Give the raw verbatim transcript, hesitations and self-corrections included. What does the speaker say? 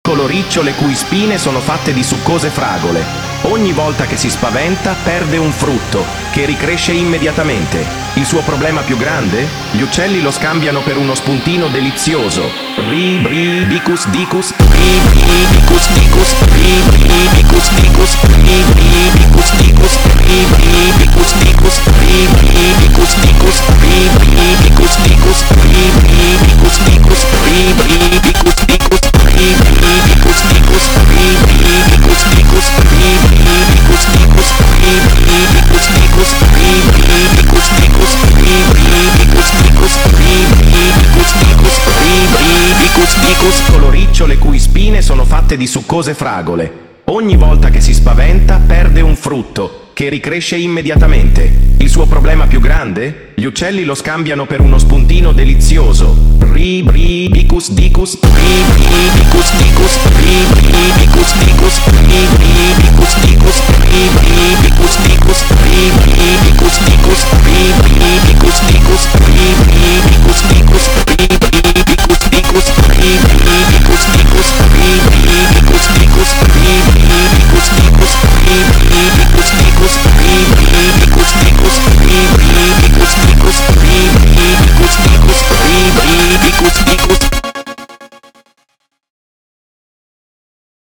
coloriccio le cui spine sono fatte di succose fragole. Ogni volta che si spaventa perde un frutto, che ricresce immediatamente. Il suo problema più grande? Gli uccelli lo scambiano per uno spuntino delizioso. Ri bri bicus dicus, ri bri bicus dicus, ri bri bicus dicus, ri bri bicus dicus, ri bri bicus dicus, ri bri bicus dicus, ri bri bicus dicus, ri bri bicus dicus, ri bri bicus dicus, ri bri bicus dicus, ri bri bicus dicus, ri bri bicus dicus, ri bri bicus dicus, ri bri bicus dicus, ri bri bicus dicus, ri bri bicus dicus, ri bri bicus dicus, coloriccio le cui spine sono fatte di succose fragole. Ogni volta che si spaventa perde un frutto, che ricresce immediatamente. Il suo problema più grande? Gli uccelli lo scambiano per uno spuntino delizioso. Ri bri bicus dicus, ri bri bicus dicus,